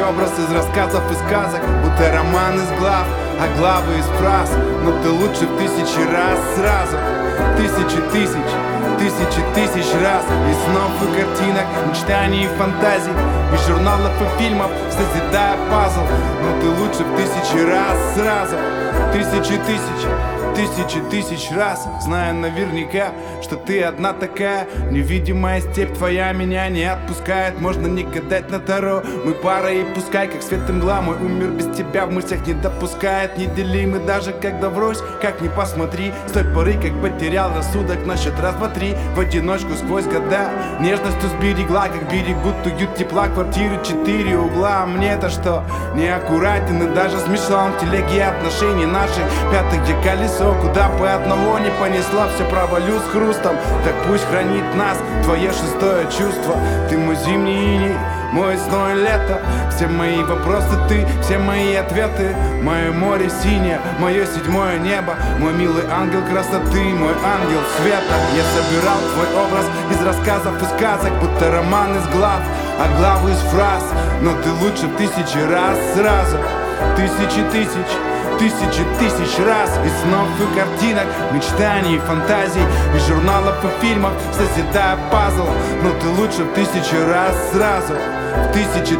образ из рассказов и сказок, будто роман из глав, а главы из фраз. Но ты лучше в тысячи раз сразу. Тысячи тысяч раз. И снов и картинок, мечтаний и фантазий, из журналов и фильмов, созидая пазл. Но ты лучше в тысячи раз сразу. Тысячи тысяч раз. Зная наверняка, что ты одна такая. Невидимая степь твоя меня не отпускает. Можно не гадать на таро, мы пара, и пускай как свет и мгла. Мой умер без тебя в мыслях не допускает. Неделимы даже когда врозь, как ни посмотри. С той поры, как потерял рассудок на счет раз, два, три. В одиночку сквозь года нежностью сберегла, как берегут уют тепла квартиры, 4 угла. А мне-то что? Неаккуратен и даже смешон в телеге отношений наших. Пятых, где колесо, куда бы одного не понесла, все провалю с хрустом. Так пусть хранит нас твое шестое чувство. Ты мой зимний иней, мой весной лето. Все мои вопросы ты, все мои ответы. Мое море синее, мое седьмое небо. Мой милый ангел красоты, мой ангел света. Я собирал твой образ из рассказов и сказок, будто роман из глав, а главы из фраз. Но ты лучше в тысячи раз сразу. Тысячи тысяч раз. Из снов и картинок, мечтаний и фантазий, из журналов и фильмов, созидая пазл. Но ты лучше в тысячи раз сразу. В тысячи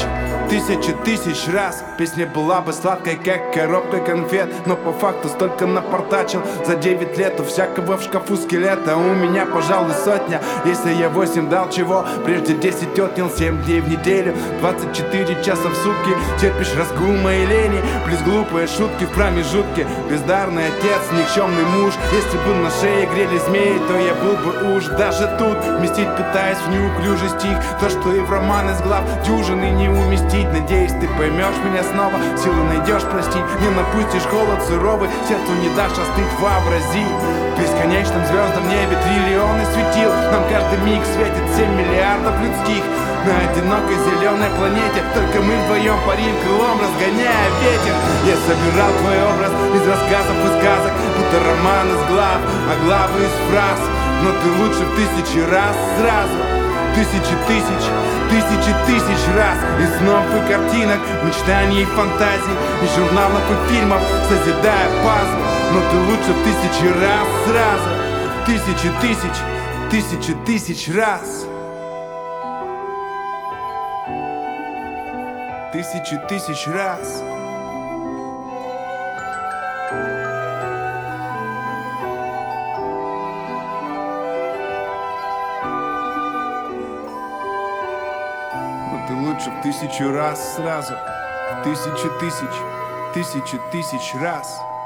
тысяч раз. Песня была бы сладкой, как коробка конфет, но по факту столько напортачил за 9 лет. У всякого в шкафу скелета, у меня, пожалуй, сотня. Если я 8 дал чего, прежде 10 отнял. 7 дней в неделю, 24 часа в сутки. Терпишь разгул моей лени, плюс глупые шутки в промежутке. Бездарный отец, никчемный муж. Если бы на шее грели змеи, то я был бы уж даже тут. Вместить пытаясь в неуклюжий стих то, что и в роман из глав дюжины не уместить. Надеюсь, ты поймешь меня снова, силы найдешь простить. Не напустишь холод суровый, сердцу не дашь остыть, вообрази. В бесконечном звездном небе триллионы светил. Нам каждый миг светит 7 миллиардов людских. На одинокой зеленой планете только мы вдвоем парим, крылом разгоняя ветер. Я собирал твой образ из рассказов и сказок, будто роман из глав, а главы из фраз. Но ты лучше в тысячи раз сразу. Тысячи тысяч раз. Из снов и картинок, мечтаний и фантазий, из журналов и фильмов, созидая пазл. Но ты лучше в тысячи раз сразу. Тысячи тысяч раз. Тысячи раз. Ты лучше в 1000 раз сразу. В тысячи тысяч раз.